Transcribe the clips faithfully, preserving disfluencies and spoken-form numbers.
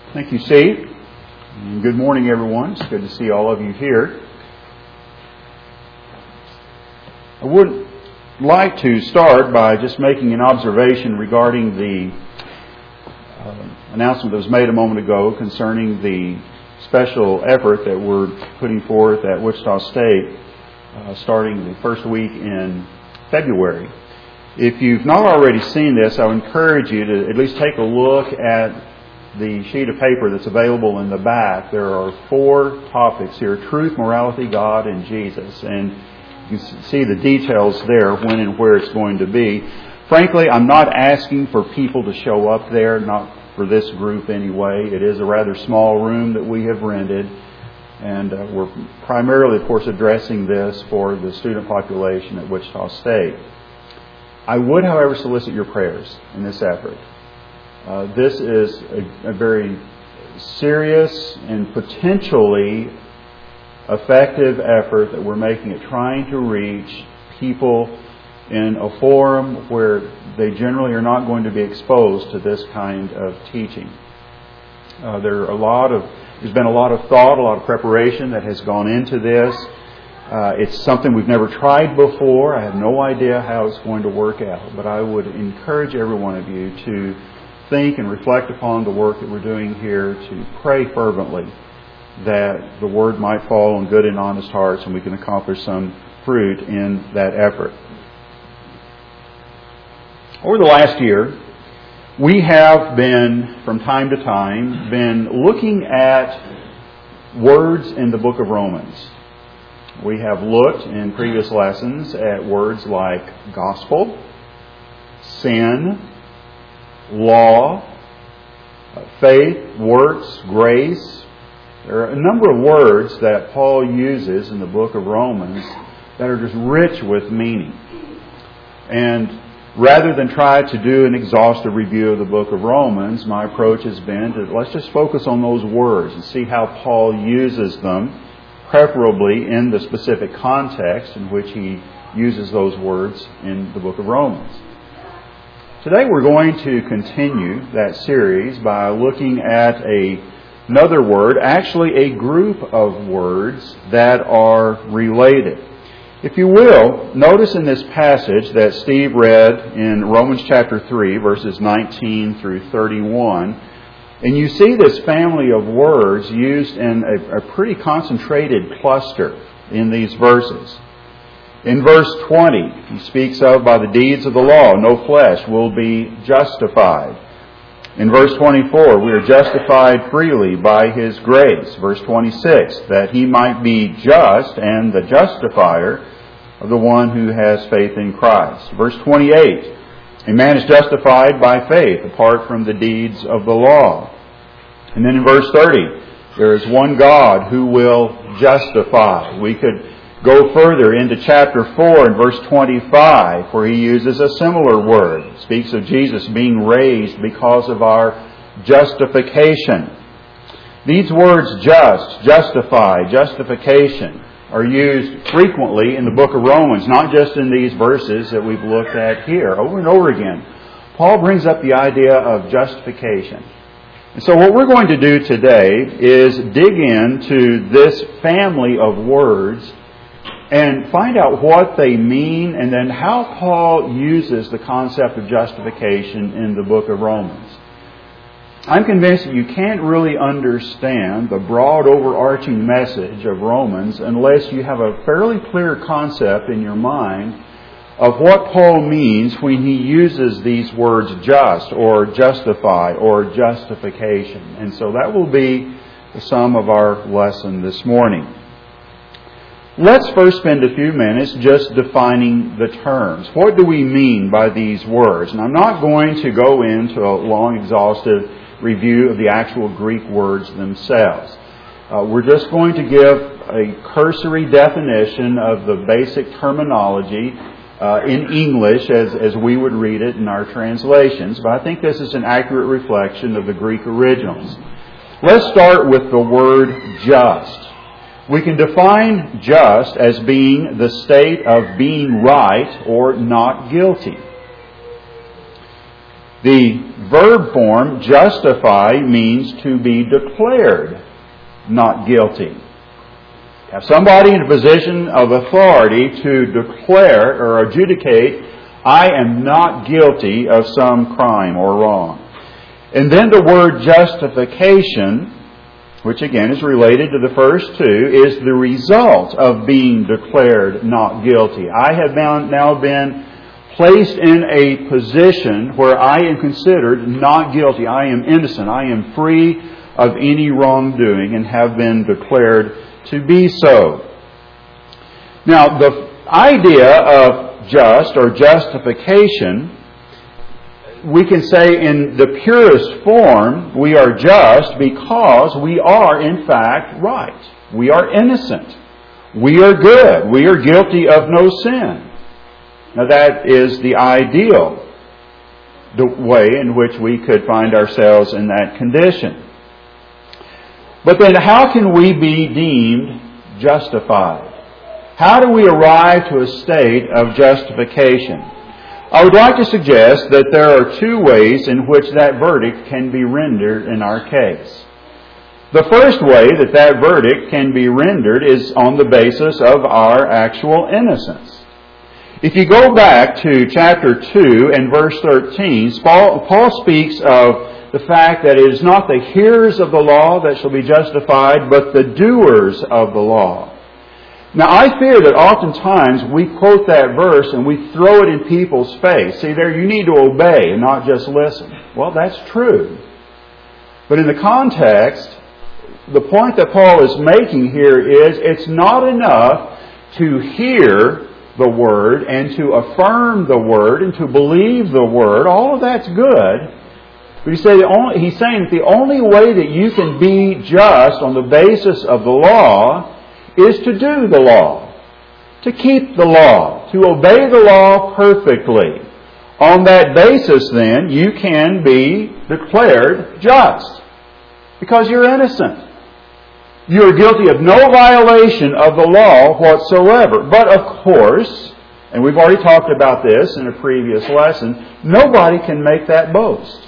Thank you, Steve. And good morning, everyone. It's good to see all of you here. I would like to start by just making an observation regarding the uh, announcement that was made a moment ago concerning the special effort that we're putting forth at Wichita State uh, starting the first week in February. If you've not already seen this, I would encourage you to at least take a look at the sheet of paper that's available in the back. There are four topics here: truth, morality, God, and Jesus. And you see the details there, when and where it's going to be. Frankly, I'm not asking for people to show up there, not for this group anyway. It is a rather small room that we have rented. And uh, we're primarily, of course, addressing this for the student population at Wichita State. I would, however, solicit your prayers in this effort. Uh, this is a, a very serious and potentially effective effort that we're making at trying to reach people in a forum where they generally are not going to be exposed to this kind of teaching. Uh, there are a lot of, there's been a lot of thought, a lot of preparation that has gone into this. Uh, it's something we've never tried before. I have no idea how it's going to work out, but I would encourage every one of you to think and reflect upon the work that we're doing here, to pray fervently that the Word might fall on good and honest hearts and we can accomplish some fruit in that effort. Over the last year, we have been, from time to time, been looking at words in the book of Romans. We have looked in previous lessons at words like gospel, sin, law, faith, works, grace. There are a number of words that Paul uses in the book of Romans that are just rich with meaning. And rather than try to do an exhaustive review of the book of Romans, my approach has been to let's just focus on those words and see how Paul uses them, preferably in the specific context in which he uses those words in the book of Romans. Today we're going to continue that series by looking at a, another word, actually a group of words that are related. If you will, notice in this passage that Steve read in Romans chapter three, verses nineteen through thirty-one, and you see this family of words used in a, a pretty concentrated cluster in these verses. In verse twenty, he speaks of, by the deeds of the law, no flesh will be justified. In verse twenty-four, we are justified freely by His grace. Verse twenty-six, that He might be just and the justifier of the one who has faith in Christ. Verse twenty-eight, a man is justified by faith apart from the deeds of the law. And then in verse thirty, there is one God who will justify. We could go further into chapter four and verse twenty-five, where he uses a similar word. It speaks of Jesus being raised because of our justification. These words, just, justify, justification, are used frequently in the book of Romans, not just in these verses that we've looked at here. Over and over again, Paul brings up the idea of justification. And so what we're going to do today is dig into this family of words and find out what they mean, and then how Paul uses the concept of justification in the book of Romans. I'm convinced that you can't really understand the broad overarching message of Romans unless you have a fairly clear concept in your mind of what Paul means when he uses these words just, or justify, or justification. And so that will be the sum of our lesson this morning. Let's first spend a few minutes just defining the terms. What do we mean by these words? And I'm not going to go into a long, exhaustive review of the actual Greek words themselves. Uh, we're just going to give a cursory definition of the basic terminology uh, in English as, as we would read it in our translations. But I think this is an accurate reflection of the Greek originals. Let's start with the word just. We can define just as being the state of being right or not guilty. The verb form, justify, means to be declared not guilty. Have somebody in a position of authority to declare or adjudicate, I am not guilty of some crime or wrong. And then the word justification, which again is related to the first two, is the result of being declared not guilty. I have now been placed in a position where I am considered not guilty. I am innocent. I am free of any wrongdoing and have been declared to be so. Now, the idea of just or justification, we can say in the purest form, we are just because we are in fact right. We are innocent. We are good. We are guilty of no sin. Now that is the ideal the way in which we could find ourselves in that condition. But then how can we be deemed justified? How do we arrive to a state of justification? I would like to suggest that there are two ways in which that verdict can be rendered in our case. The first way that that verdict can be rendered is on the basis of our actual innocence. If you go back to chapter two and verse thirteen, Paul, Paul speaks of the fact that it is not the hearers of the law that shall be justified, but the doers of the law. Now, I fear that oftentimes we quote that verse and we throw it in people's face. See, there you need to obey and not just listen. Well, that's true. But in the context, the point that Paul is making here is it's not enough to hear the Word and to affirm the Word and to believe the Word. All of that's good. But he said the only, he's saying that the only way that you can be just on the basis of the law is to do the law, to keep the law, to obey the law perfectly. On that basis, then, you can be declared just because you're innocent. You are guilty of no violation of the law whatsoever. But of course, and we've already talked about this in a previous lesson, nobody can make that boast.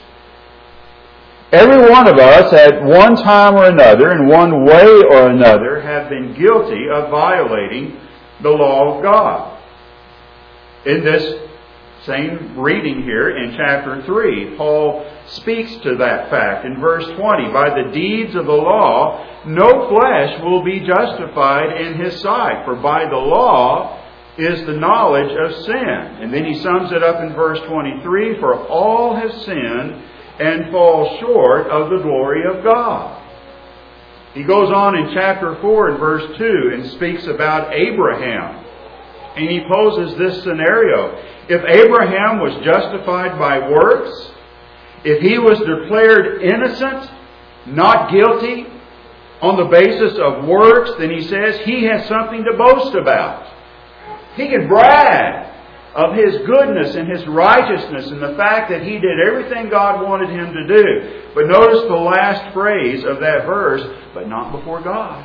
Every one of us at one time or another, in one way or another, have been guilty of violating the law of God. In this same reading here in chapter three, Paul speaks to that fact in verse twenty. By the deeds of the law, no flesh will be justified in his sight, for by the law is the knowledge of sin. And then he sums it up in verse twenty-three, for all have sinned and fall short of the glory of God. He goes on in chapter four and verse two and speaks about Abraham. And he poses this scenario. If Abraham was justified by works, if he was declared innocent, not guilty, on the basis of works, then he says he has something to boast about. He can brag of his goodness and his righteousness and the fact that he did everything God wanted him to do. But notice the last phrase of that verse, but not before God.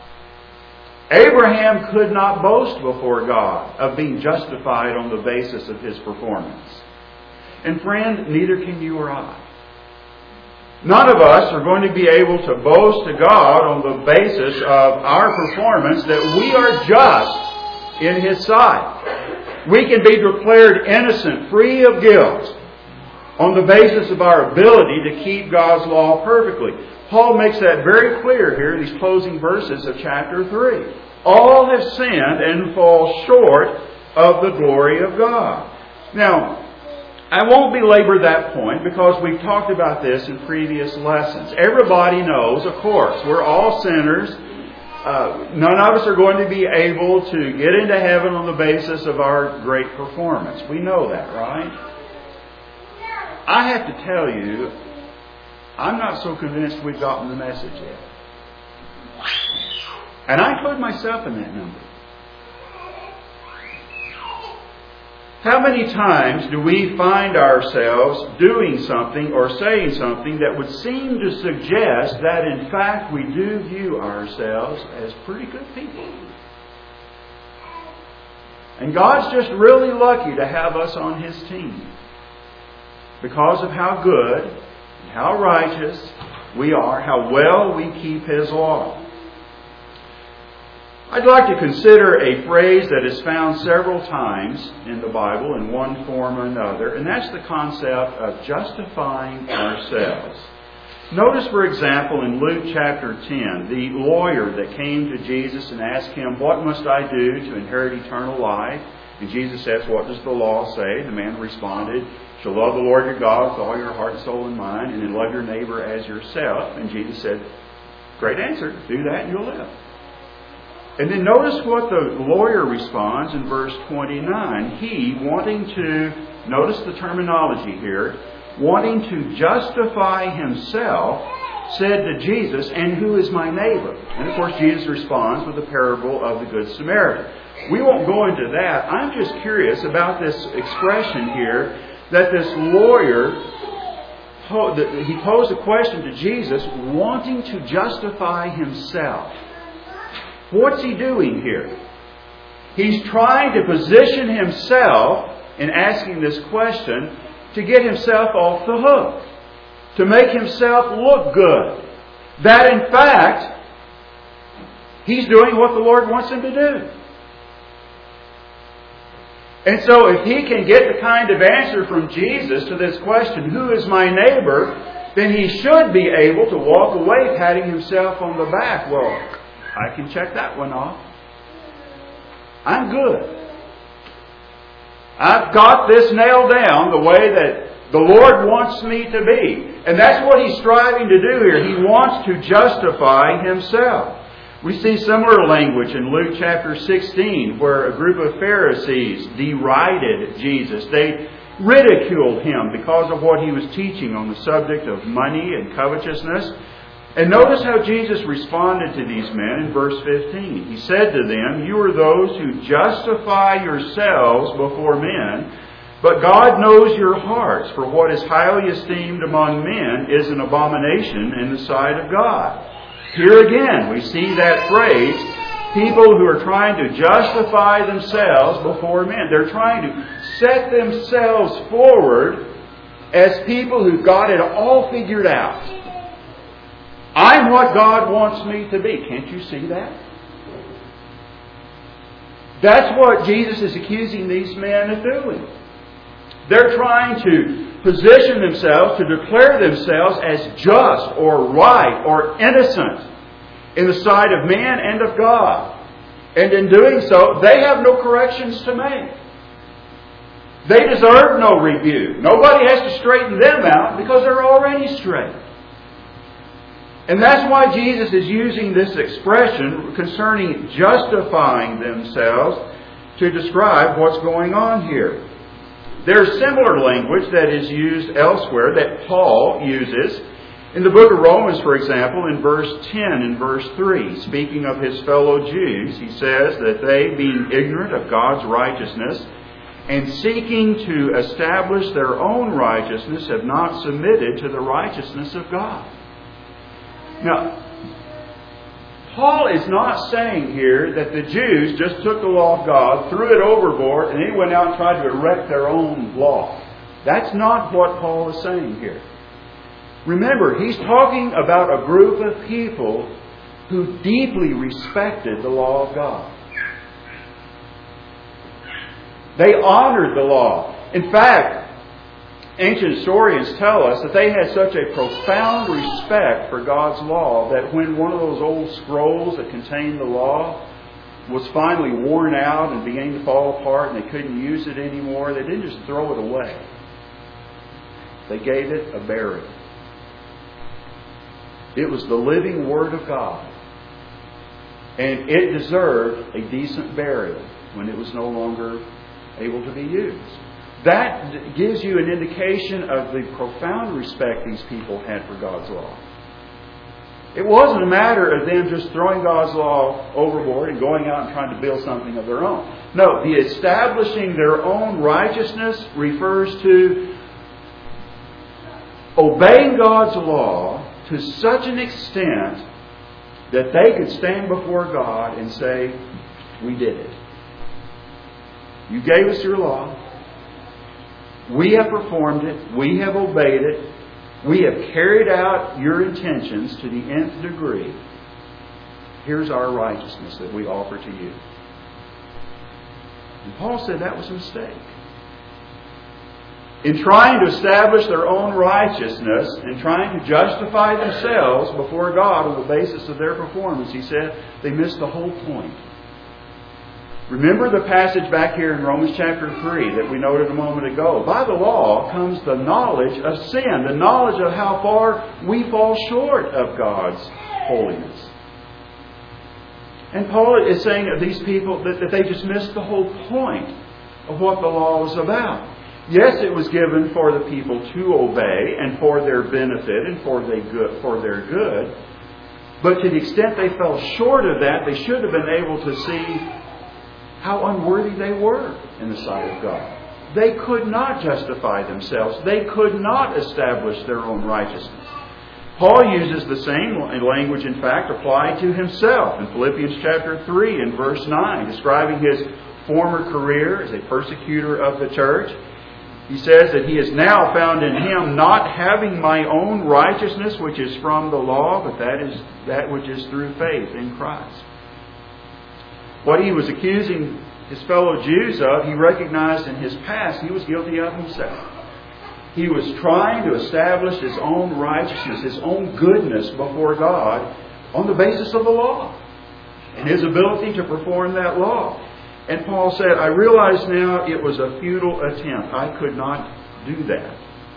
Abraham could not boast before God of being justified on the basis of his performance. And friend, neither can you or I. None of us are going to be able to boast to God on the basis of our performance that we are just in His sight. We can be declared innocent, free of guilt, on the basis of our ability to keep God's law perfectly. Paul makes that very clear here in these closing verses of chapter three. All have sinned and fall short of the glory of God. Now, I won't belabor that point because we've talked about this in previous lessons. Everybody knows, of course, we're all sinners. Uh, none of us are going to be able to get into heaven on the basis of our great performance. We know that, right? I have to tell you, I'm not so convinced we've gotten the message yet. And I include myself in that number. How many times do we find ourselves doing something or saying something that would seem to suggest that in fact we do view ourselves as pretty good people? And God's just really lucky to have us on His team. because of how good and how righteous we are, how well we keep His law. I'd like to consider a phrase that is found several times in the Bible in one form or another, and that's the concept of justifying ourselves. Notice, for example, in Luke chapter ten, the lawyer that came to Jesus and asked Him, "What must I do to inherit eternal life?" And Jesus says, "What does the law say?" The man responded, "You shall love the Lord your God with all your heart, soul, and mind, and then love your neighbor as yourself." And Jesus said, "Great answer. Do that and you'll live." And then notice what the lawyer responds in verse twenty-nine. He, wanting to, notice the terminology here, wanting to justify himself, said to Jesus, "And who is my neighbor?" And of course Jesus responds with the parable of the Good Samaritan. We won't go into that. I'm just curious about this expression here that this lawyer, he posed a question to Jesus, wanting to justify himself. What's he doing here? He's trying to position himself in asking this question to get himself off the hook, to make himself look good. That in fact, he's doing what the Lord wants him to do. And so if he can get the kind of answer from Jesus to this question, "Who is my neighbor?" then he should be able to walk away patting himself on the back. Well, I can check that one off. I'm good. I've got this nailed down the way that the Lord wants me to be. And that's what he's striving to do here. He wants to justify himself. We see similar language in Luke chapter sixteen, where a group of Pharisees derided Jesus. They ridiculed him because of what he was teaching on the subject of money and covetousness. And notice how Jesus responded to these men in verse fifteen. He said to them, "You are those who justify yourselves before men, but God knows your hearts, for what is highly esteemed among men is an abomination in the sight of God." Here again, we see that phrase, people who are trying to justify themselves before men. They're trying to set themselves forward as people who've got it all figured out. I'm what God wants me to be. Can't you see that? That's what Jesus is accusing these men of doing. They're trying to position themselves, to declare themselves as just or right or innocent in the sight of man and of God. And in doing so, they have no corrections to make. They deserve no rebuke. Nobody has to straighten them out because they're already straight. And that's why Jesus is using this expression concerning justifying themselves to describe what's going on here. There's similar language that is used elsewhere that Paul uses. In the book of Romans, for example, in verse ten and verse three, speaking of his fellow Jews, he says that they, being ignorant of God's righteousness and seeking to establish their own righteousness, have not submitted to the righteousness of God. Now, Paul is not saying here that the Jews just took the law of God, threw it overboard, and then went out and tried to erect their own law. That's not what Paul is saying here. Remember, he's talking about a group of people who deeply respected the law of God. They honored the law. In fact, ancient historians tell us that they had such a profound respect for God's law that when one of those old scrolls that contained the law was finally worn out and began to fall apart and they couldn't use it anymore, they didn't just throw it away. They gave it a burial. It was the living Word of God. And it deserved a decent burial when it was no longer able to be used. That gives you an indication of the profound respect these people had for God's law. It wasn't a matter of them just throwing God's law overboard and going out and trying to build something of their own. No, the establishing their own righteousness refers to obeying God's law to such an extent that they could stand before God and say, "We did it. You gave us your law. We have performed it. We have obeyed it. We have carried out your intentions to the nth degree. Here's our righteousness that we offer to you. And Paul said that was a mistake. In trying to establish their own righteousness and trying to justify themselves before God on the basis of their performance, he said they missed the whole point. Remember the passage back here in Romans chapter three that we noted a moment ago. By the law comes the knowledge of sin, the knowledge of how far we fall short of God's holiness. And Paul is saying of these people that, that they just missed the whole point of what the law was about. Yes, it was given for the people to obey and for their benefit and for their good, for their good. But to the extent they fell short of that, they should have been able to see how unworthy they were in the sight of God. They could not justify themselves. They could not establish their own righteousness. Paul uses the same language, in fact, applied to himself in Philippians chapter three and verse nine, describing his former career as a persecutor of the church. He says that he is now found in him, not having my own righteousness, which is from the law, but that is that which is through faith in Christ. What he was accusing his fellow Jews of, he recognized in his past he was guilty of himself. He was trying to establish his own righteousness, his own goodness before God on the basis of the law and his ability to perform that law. And Paul said, I realize now it was a futile attempt. I could not do that.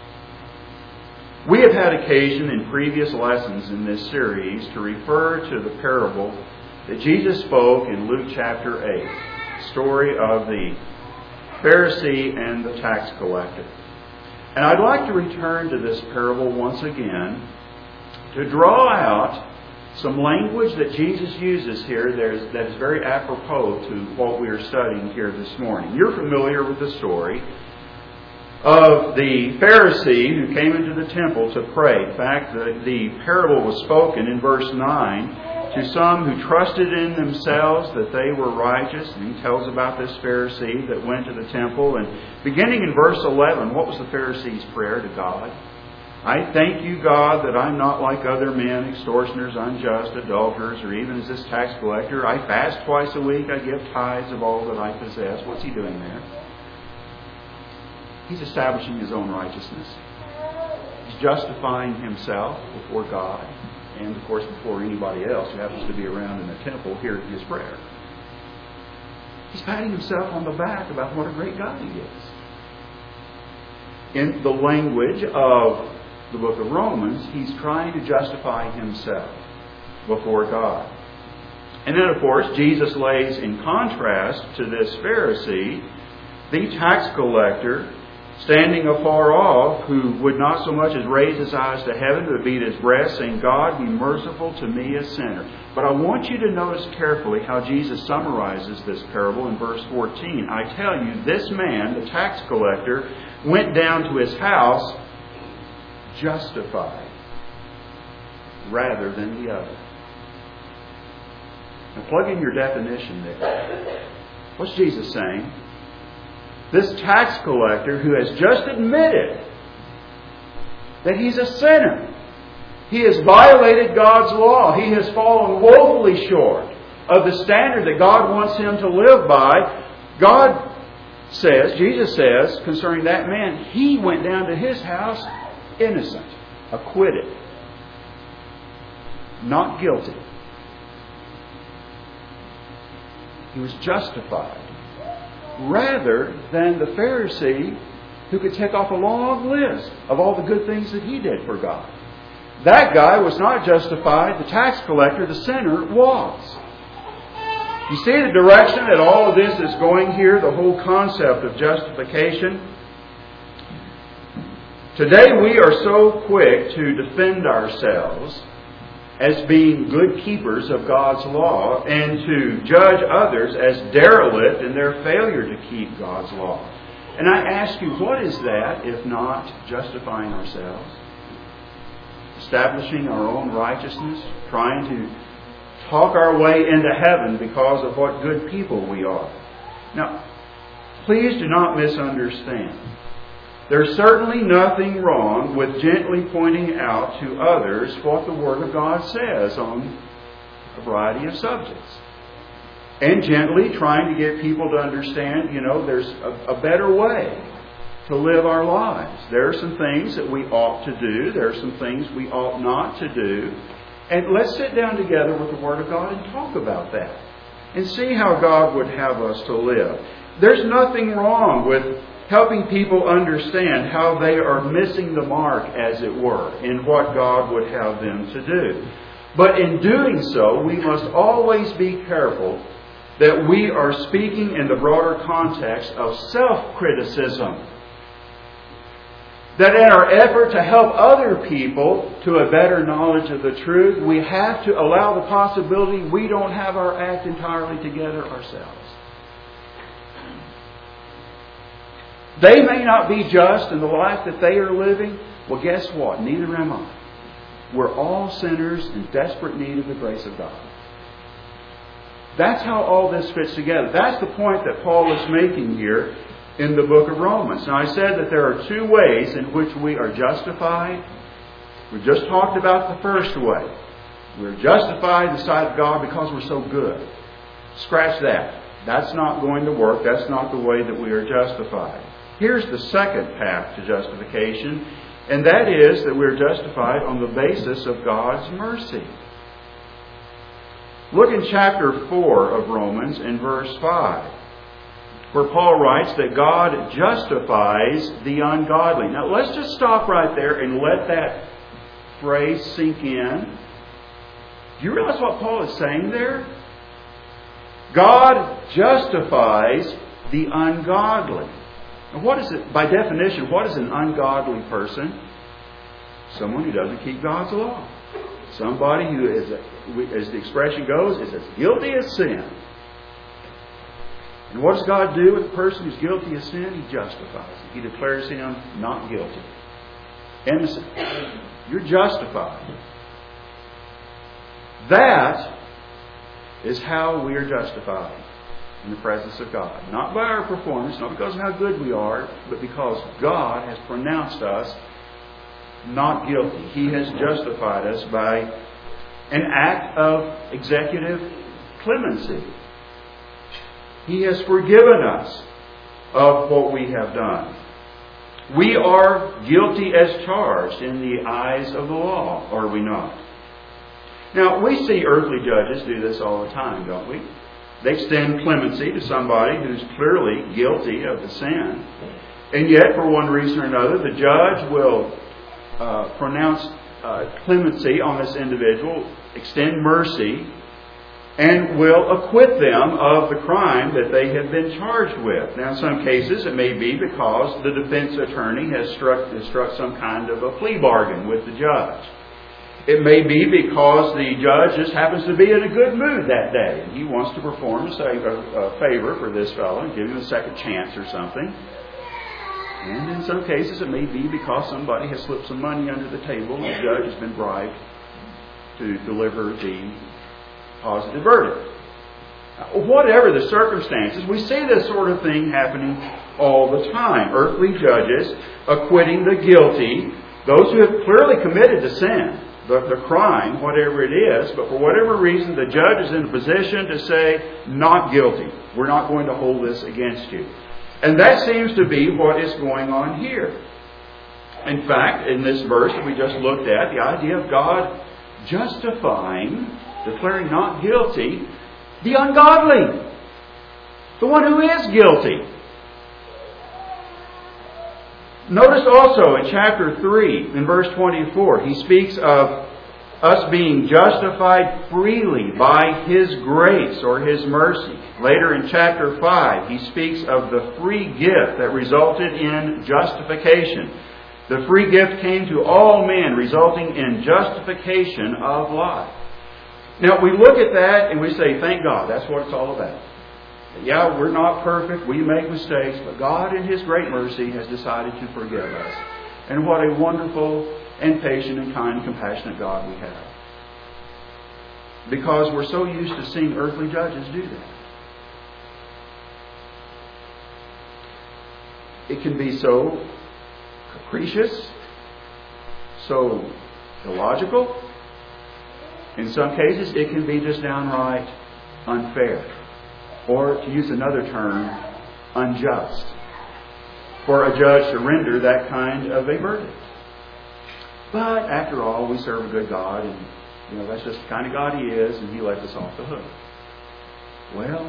We have had occasion in previous lessons in this series to refer to the parable that Jesus spoke in Luke chapter eight, the story of the Pharisee and the tax collector. And I'd like to return to this parable once again to draw out some language that Jesus uses here that is very apropos to what we are studying here this morning. You're familiar with the story of the Pharisee who came into the temple to pray. In fact, the, the parable was spoken in verse nine to some who trusted in themselves that they were righteous. And he tells about this Pharisee that went to the temple. And beginning in verse eleven, what was the Pharisee's prayer to God? I thank you, God, that I'm not like other men, extortioners, unjust, adulterers, or even as this tax collector. I fast twice a week. I give tithes of all that I possess. What's he doing there? He's establishing his own righteousness. He's justifying himself before God and, of course, before anybody else who happens to be around in the temple hearing his prayer. He's patting himself on the back about what a great God he is. In the language of the book of Romans, he's trying to justify himself before God. And then, of course, Jesus lays in contrast to this Pharisee the tax collector standing afar off, who would not so much as raise his eyes to heaven, but beat his breast, saying, God, be merciful to me, a sinner. But I want you to notice carefully how Jesus summarizes this parable in verse fourteen. I tell you, this man, the tax collector, went down to his house justified rather than the other. Now plug in your definition there. What's Jesus saying? This tax collector who has just admitted that he's a sinner. He has violated God's law. He has fallen woefully short of the standard that God wants him to live by. God says, Jesus says, concerning that man, he went down to his house innocent, acquitted, not guilty. He was justified rather than the Pharisee who could take off a long list of all the good things that he did for God. That guy was not justified. The tax collector, the sinner, was. You see the direction that all of this is going here, the whole concept of justification. Today we are so quick to defend ourselves as being good keepers of God's law and to judge others as derelict in their failure to keep God's law. And I ask you, what is that if not justifying ourselves? Establishing our own righteousness? Trying to talk our way into heaven because of what good people we are? Now, please do not misunderstand. There's certainly nothing wrong with gently pointing out to others what the Word of God says on a variety of subjects. And gently trying to get people to understand, you know, there's a, a better way to live our lives. There are some things that we ought to do. There are some things we ought not to do. And let's sit down together with the Word of God and talk about that. And see how God would have us to live. There's nothing wrong with helping people understand how they are missing the mark, as it were, in what God would have them to do. But in doing so, we must always be careful that we are speaking in the broader context of self-criticism. That in our effort to help other people to a better knowledge of the truth, we have to allow the possibility we don't have our act entirely together ourselves. They may not be just in the life that they are living. Well, guess what? Neither am I. We're all sinners in desperate need of the grace of God. That's how all this fits together. That's the point that Paul is making here in the book of Romans. Now, I said that there are two ways in which we are justified. We just talked about the first way. We're justified in the sight of God because we're so good. Scratch that. That's not going to work. That's not the way that we are justified. Here's the second path to justification, and that is that we're justified on the basis of God's mercy. Look in chapter four of Romans in verse five, where Paul writes that God justifies the ungodly. Now let's just stop right there and let that phrase sink in. Do you realize what Paul is saying there? God justifies the ungodly. Now what is it, by definition, what is an ungodly person? Someone who doesn't keep God's law. Somebody who is, as the expression goes, is as guilty as sin. And what does God do with a person who's guilty of sin? He justifies him. He declares him not guilty. Innocent. You're justified. That is how we are justified in the presence of God. Not by our performance, not because of how good we are, but because God has pronounced us not guilty. He has justified us by an act of executive clemency. He has forgiven us of what we have done. We are guilty as charged in the eyes of the law, are we not? Now, we see earthly judges do this all the time, don't we? They extend clemency to somebody who's clearly guilty of the sin. And yet, for one reason or another, the judge will uh, pronounce uh, clemency on this individual, extend mercy, and will acquit them of the crime that they have been charged with. Now, in some cases, it may be because the defense attorney has struck, has struck some kind of a plea bargain with the judge. It may be because the judge just happens to be in a good mood that day, and he wants to perform a, a favor for this fellow and give him a second chance or something. And in some cases, it may be because somebody has slipped some money under the table and the judge has been bribed to deliver the positive verdict. Whatever the circumstances, we see this sort of thing happening all the time. Earthly judges acquitting the guilty, those who have clearly committed the sin, the, the crime, whatever it is, but for whatever reason, the judge is in a position to say, not guilty. We're not going to hold this against you. And that seems to be what is going on here. In fact, in this verse that we just looked at, the idea of God justifying, declaring not guilty, the ungodly, the one who is guilty. Notice also in chapter three, in verse twenty-four, he speaks of us being justified freely by His grace or His mercy. Later in chapter five, he speaks of the free gift that resulted in justification. The free gift came to all men, resulting in justification of life. Now, we look at that and we say, thank God, that's what it's all about. Yeah, we're not perfect, we make mistakes, but God in His great mercy has decided to forgive us. And what a wonderful and patient and kind and compassionate God we have. Because we're so used to seeing earthly judges do that. It can be so capricious, so illogical. In some cases, it can be just downright unfair. Or, to use another term, unjust. For a judge to render that kind of a verdict. But, after all, we serve a good God, and you know that's just the kind of God He is, and He lets us off the hook. Well,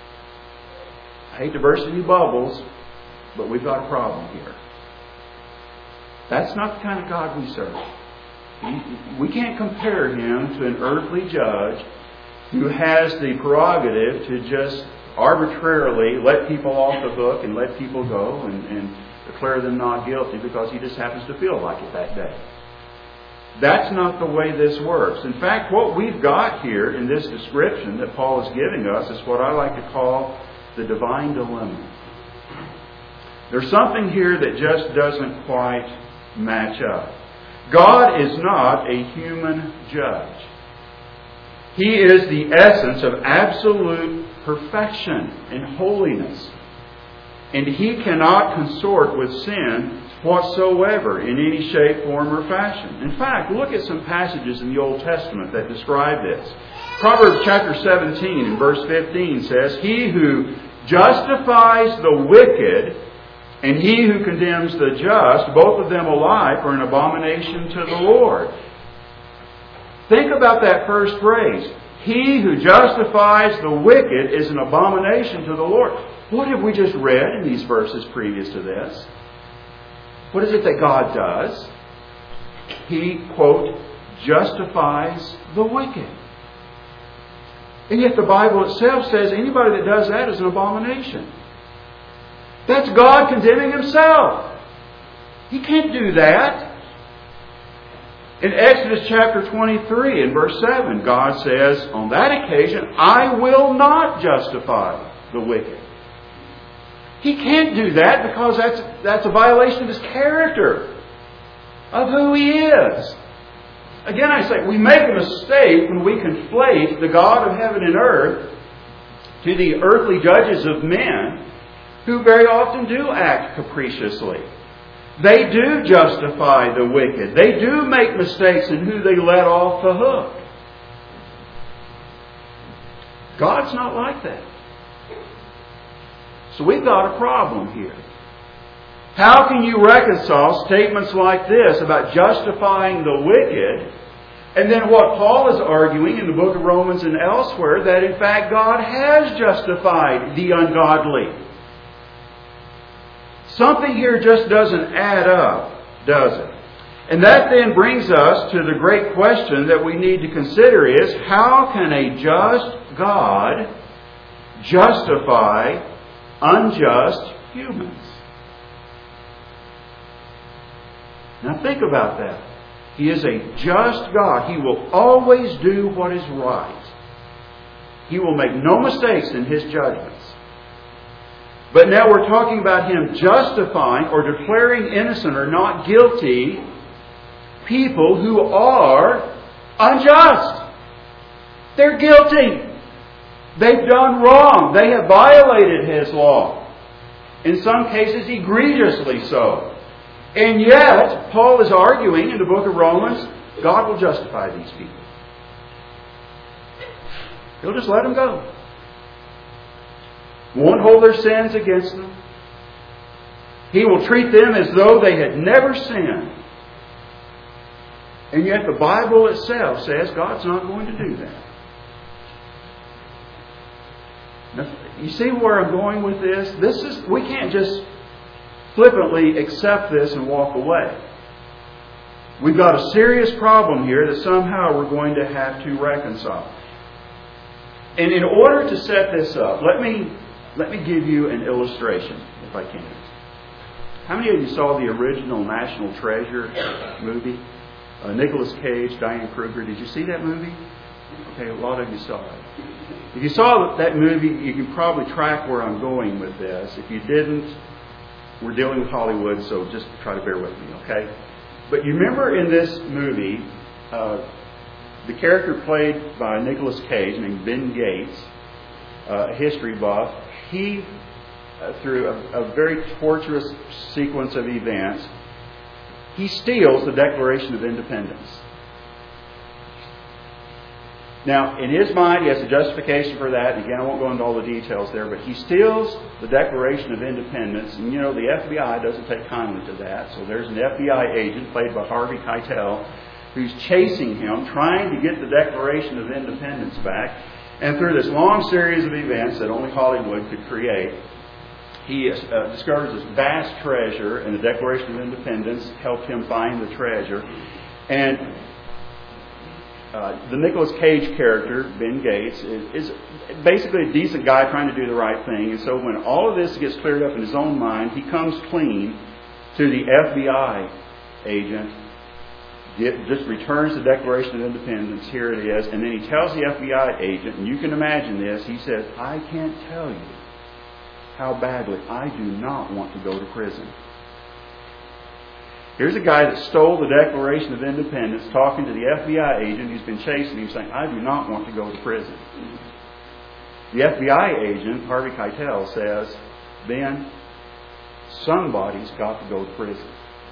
I hate to burst any bubbles, but we've got a problem here. That's not the kind of God we serve. We can't compare Him to an earthly judge who has the prerogative to just arbitrarily let people off the hook and let people go and, and declare them not guilty because He just happens to feel like it that day. That's not the way this works. In fact, what we've got here in this description that Paul is giving us is what I like to call the divine dilemma. There's something here that just doesn't quite match up. God is not a human judge. He is the essence of absolute perfection and holiness. And He cannot consort with sin whatsoever in any shape, form, or fashion. In fact, look at some passages in the Old Testament that describe this. Proverbs chapter seventeen and verse fifteen says, "He who justifies the wicked and he who condemns the just, both of them alike, are an abomination to the Lord." Think about that first phrase. He who justifies the wicked is an abomination to the Lord. What have we just read in these verses previous to this? What is it that God does? He, quote, justifies the wicked. And yet the Bible itself says anybody that does that is an abomination. That's God condemning Himself. He can't do that. In Exodus chapter twenty-three and verse seven, God says, on that occasion, I will not justify the wicked. He can't do that because that's, that's a violation of His character, of who He is. Again, I say, we make a mistake when we conflate the God of heaven and earth to the earthly judges of men, who very often do act capriciously. They do justify the wicked. They do make mistakes in who they let off the hook. God's not like that. So we've got a problem here. How can you reconcile statements like this about justifying the wicked, and then what Paul is arguing in the book of Romans and elsewhere, that in fact God has justified the ungodly? Something here just doesn't add up, does it? And that then brings us to the great question that we need to consider is, how can a just God justify unjust humans? Now think about that. He is a just God. He will always do what is right. He will make no mistakes in His judgments. But now we're talking about Him justifying or declaring innocent or not guilty people who are unjust. They're guilty. They've done wrong. They have violated His law. In some cases, egregiously so. And yet, Paul is arguing in the book of Romans, God will justify these people. He'll just let them go. Won't hold their sins against them. He will treat them as though they had never sinned. And yet the Bible itself says God's not going to do that. Now, you see where I'm going with this? This is we can't just flippantly accept this and walk away. We've got a serious problem here that somehow we're going to have to reconcile. And in order to set this up, let me let me give you an illustration, if I can. How many of you saw the original National Treasure movie? Uh, Nicolas Cage, Diane Kruger. Did you see that movie? Okay, a lot of you saw it. If you saw that movie, you can probably track where I'm going with this. If you didn't, we're dealing with Hollywood, so just try to bear with me, okay? But you remember in this movie, uh, the character played by Nicolas Cage, named Ben Gates, uh, a history buff, he, uh, through a, a very torturous sequence of events, he steals the Declaration of Independence. Now, in his mind, he has a justification for that. And again, I won't go into all the details there, but he steals the Declaration of Independence. And, you know, the F B I doesn't take kindly to that. So there's an F B I agent, played by Harvey Keitel, who's chasing him, trying to get the Declaration of Independence back. And through this long series of events that only Hollywood could create, he uh, discovers this vast treasure, and the Declaration of Independence helped him find the treasure. And Uh, the Nicolas Cage character, Ben Gates, is, is basically a decent guy trying to do the right thing. And so when all of this gets cleared up in his own mind, he comes clean to the F B I agent, get, just returns the Declaration of Independence, here it is, and then he tells the F B I agent, and you can imagine this, he says, I can't tell you how badly I do not want to go to prison. Here's a guy that stole the Declaration of Independence talking to the F B I agent who's been chasing him, saying, I do not want to go to prison. The F B I agent, Harvey Keitel, says, Ben, somebody's got to go to prison.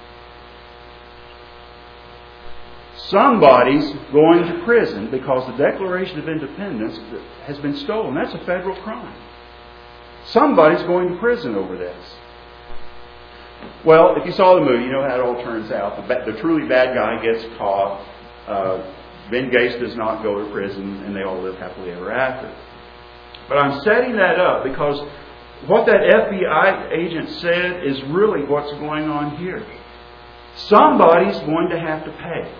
Somebody's going to prison because the Declaration of Independence has been stolen. That's a federal crime. Somebody's going to prison over this. Well, if you saw the movie, you know how it all turns out. The, ba- the truly bad guy gets caught. Uh, Ben Gates does not go to prison, and they all live happily ever after. But I'm setting that up because what that F B I agent said is really what's going on here. Somebody's going to have to pay.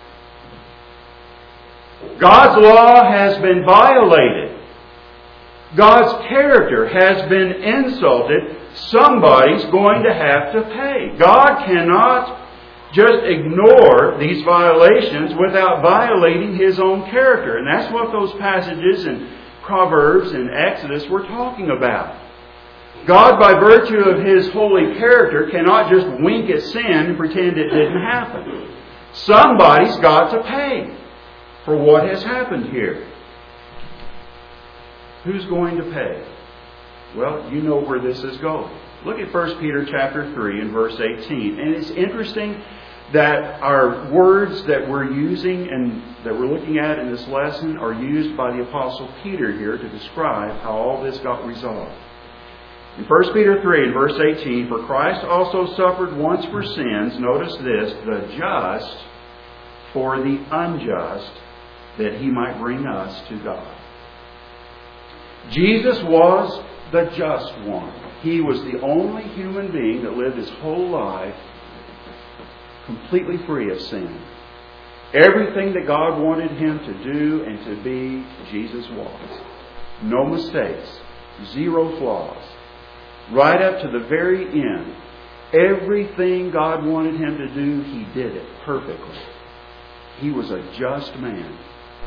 God's law has been violated. God's character has been insulted. Somebody's going to have to pay. God cannot just ignore these violations without violating His own character. And that's what those passages in Proverbs and Exodus were talking about. God, by virtue of His holy character, cannot just wink at sin and pretend it didn't happen. Somebody's got to pay for what has happened here. Who's going to pay? Well, you know where this is going. Look at First Peter chapter three and verse eighteen. And it's interesting that our words that we're using and that we're looking at in this lesson are used by the Apostle Peter here to describe how all this got resolved. In First Peter three and verse eighteen, for Christ also suffered once for sins, notice this, the just for the unjust, that He might bring us to God. Jesus was the just one. He was the only human being that lived his whole life completely free of sin. Everything that God wanted him to do and to be, Jesus was. No mistakes. Zero flaws. Right up to the very end. Everything God wanted him to do, He did it perfectly. He was a just man.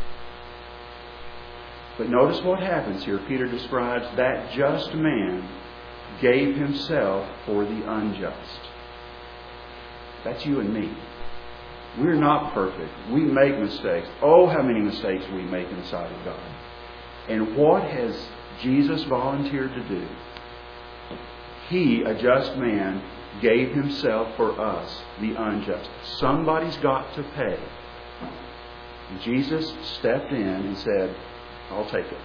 But notice what happens here. Peter describes that just man gave himself for the unjust. That's you and me. We're not perfect. We make mistakes. Oh, how many mistakes we make in the sight of God. And what has Jesus volunteered to do? He, a just man, gave Himself for us, the unjust. Somebody's got to pay. And Jesus stepped in and said, I'll take it.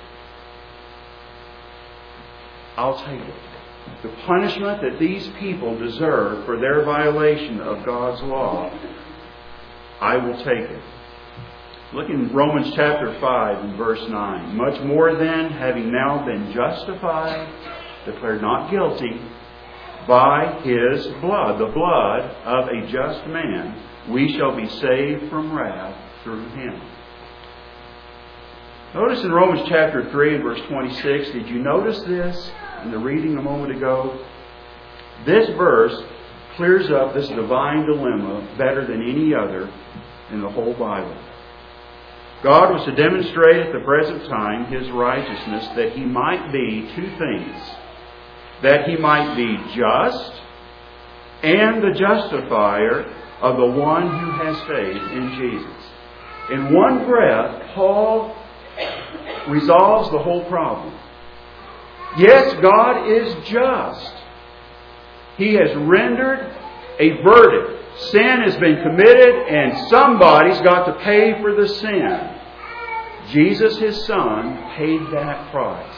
I'll take it. The punishment that these people deserve for their violation of God's law, I will take it. Look in Romans chapter five and verse nine. Much more then, having now been justified, declared not guilty, by His blood, the blood of a just man, we shall be saved from wrath through Him. Notice in Romans chapter three and verse twenty-six, did you notice this in the reading a moment ago? This verse clears up this divine dilemma better than any other in the whole Bible. God was to demonstrate at the present time His righteousness that He might be two things. That He might be just and the justifier of the one who has faith in Jesus. In one breath, Paul resolves the whole problem. Yes, God is just. He has rendered a verdict Sin has been committed and somebody's got to pay for the sin. Jesus, His Son, paid that price.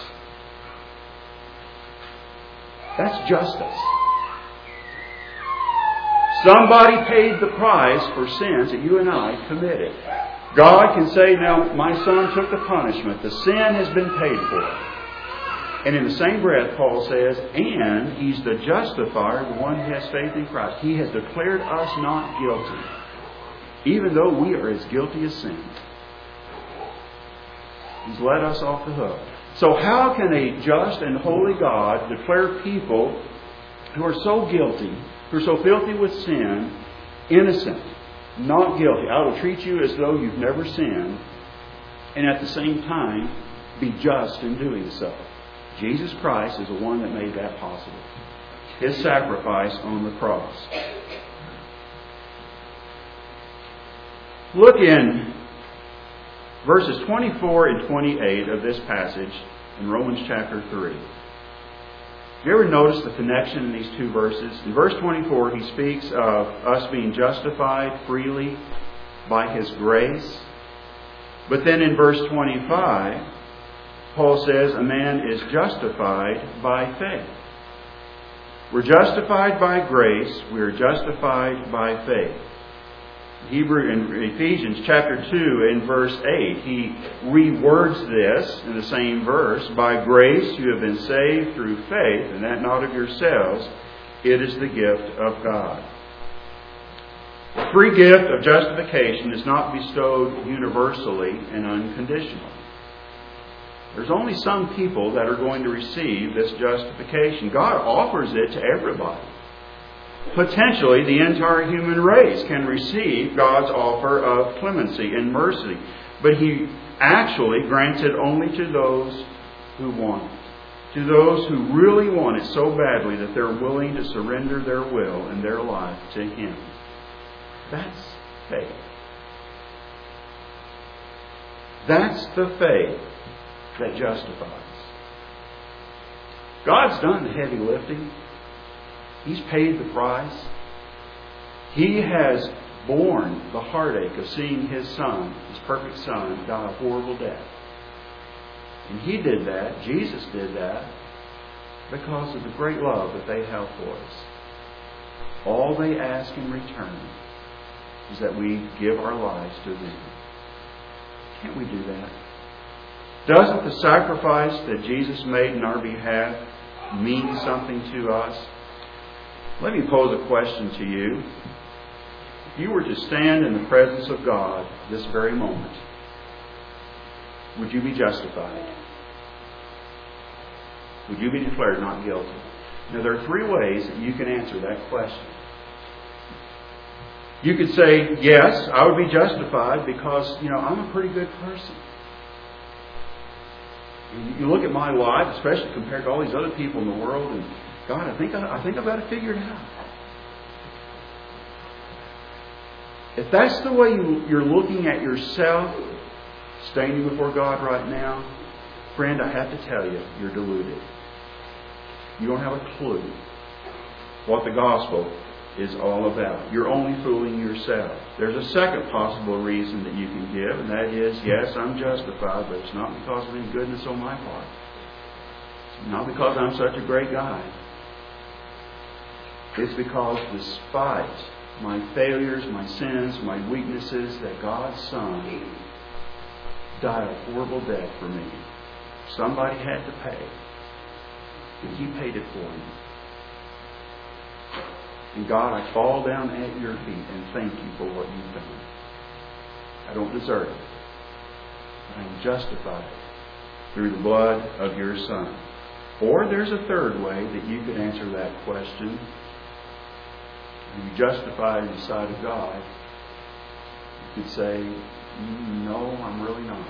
That's justice. Somebody paid the price for sins that you and I committed. God can say, now, my Son took the punishment. The sin has been paid for. And in the same breath, Paul says, and He's the justifier, the one who has faith in Christ. He has declared us not guilty, even though we are as guilty as sin. He's let us off the hook. So how can a just and holy God declare people who are so guilty, who are so filthy with sin, innocent, not guilty? I will treat you as though you've never sinned, and at the same time be just in doing so. Jesus Christ is the one that made that possible. His sacrifice on the cross. Look in verses twenty-four and twenty-eight of this passage in Romans chapter three. Have you ever noticed the connection in these two verses? In verse twenty-four, he speaks of us being justified freely by His grace. But then in verse twenty-five, Paul says a man is justified by faith. We're justified by grace. We're justified by faith. Hebrew in Ephesians chapter two in verse eight, he rewords this in the same verse. By grace you have been saved through faith, and that not of yourselves. It is the gift of God. The free gift of justification is not bestowed universally and unconditionally. There's only some people that are going to receive this justification. God offers it to everybody. Potentially, the entire human race can receive God's offer of clemency and mercy. But He actually grants it only to those who want it. To those who really want it so badly that they're willing to surrender their will and their life to Him. That's faith. That's the faith that justifies. God's done the heavy lifting. He's paid the price. He has borne the heartache of seeing His Son, His perfect Son, die a horrible death. And He did that, Jesus did that, because of the great love that they have for us. All they ask in return is that we give our lives to them. Can't we do that? Doesn't the sacrifice that Jesus made in our behalf mean something to us? Let me pose a question to you. If you were to stand in the presence of God this very moment, would you be justified? Would you be declared not guilty? Now, there are three ways that you can answer that question. You could say, yes, I would be justified because, you know, I'm a pretty good person. You look at my life, especially compared to all these other people in the world, and God, I think I, I think I've got it figured out. If that's the way you, you're looking at yourself, standing before God right now, friend, I have to tell you, you're deluded. You don't have a clue what the gospel is all about. You're only fooling yourself. There's a second possible reason that you can give, and that is, yes, I'm justified, but it's not because of any goodness on my part. It's not because I'm such a great guy. It's because despite my failures, my sins, my weaknesses, that God's Son died a horrible death for me. Somebody had to pay, and He paid it for me. And God, I fall down at Your feet and thank You for what You've done. I don't deserve it, but I am justified through the blood of Your Son. Or there's a third way that you could answer that question. Are you justified in the sight of God? You could say, no, I'm really not.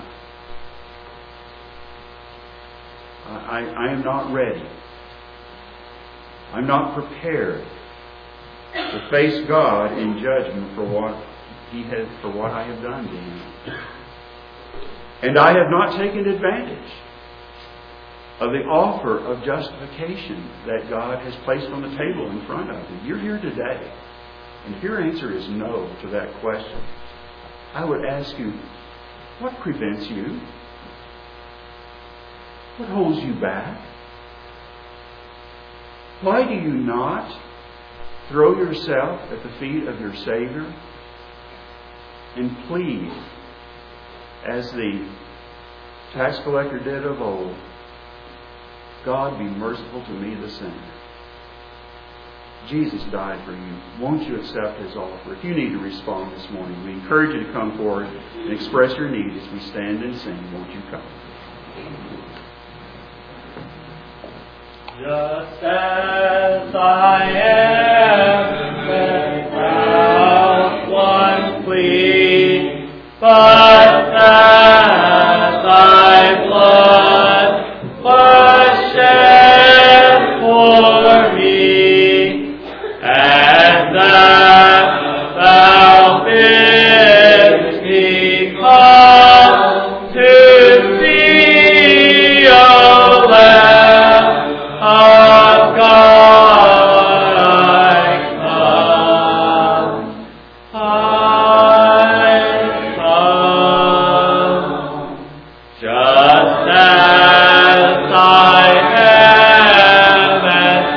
I, I am not ready. I'm not prepared to face God in judgment for what He has, for what I have done to Him. And I have not taken advantage of the offer of justification that God has placed on the table in front of you. You're here today. and if your answer is no to that question, I would ask you, what prevents you? What holds you back? Why do you not throw yourself at the feet of your Savior and plead, as the tax collector did of old, God, be merciful to me, the sinner. Jesus died for you. Won't you accept His offer? If you need to respond this morning, we encourage you to come forward and express your need as we stand and sing. Won't you come? Just as I am without one plea, but that Thy blood was shed for me, and that Thou bidst me come to Thee, O Lamb of God, I come, I come, just as I am, and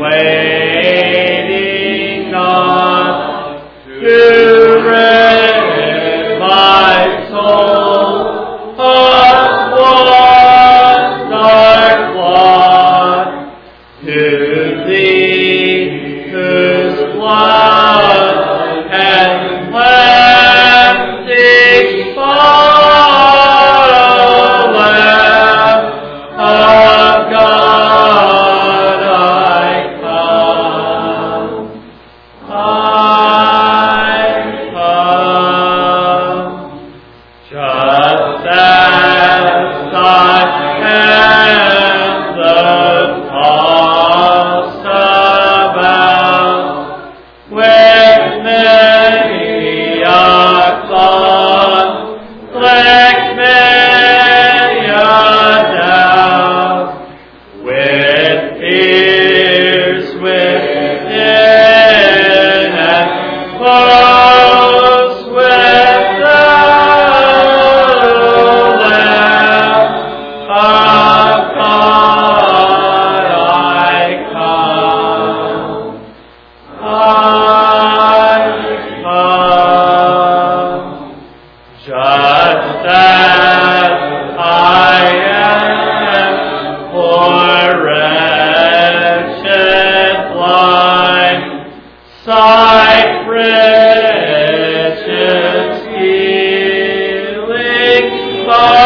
waiting not to rid my soul of one dark blot, to Thee, whose blood and cleansing power, O Lamb of God, I come, I come, just as I am the tossed about with many a thought, like many a doubt, with fears within and close without, O Lamb of God, I come, I come, just as I am, poor wretched blind, sight riches healing by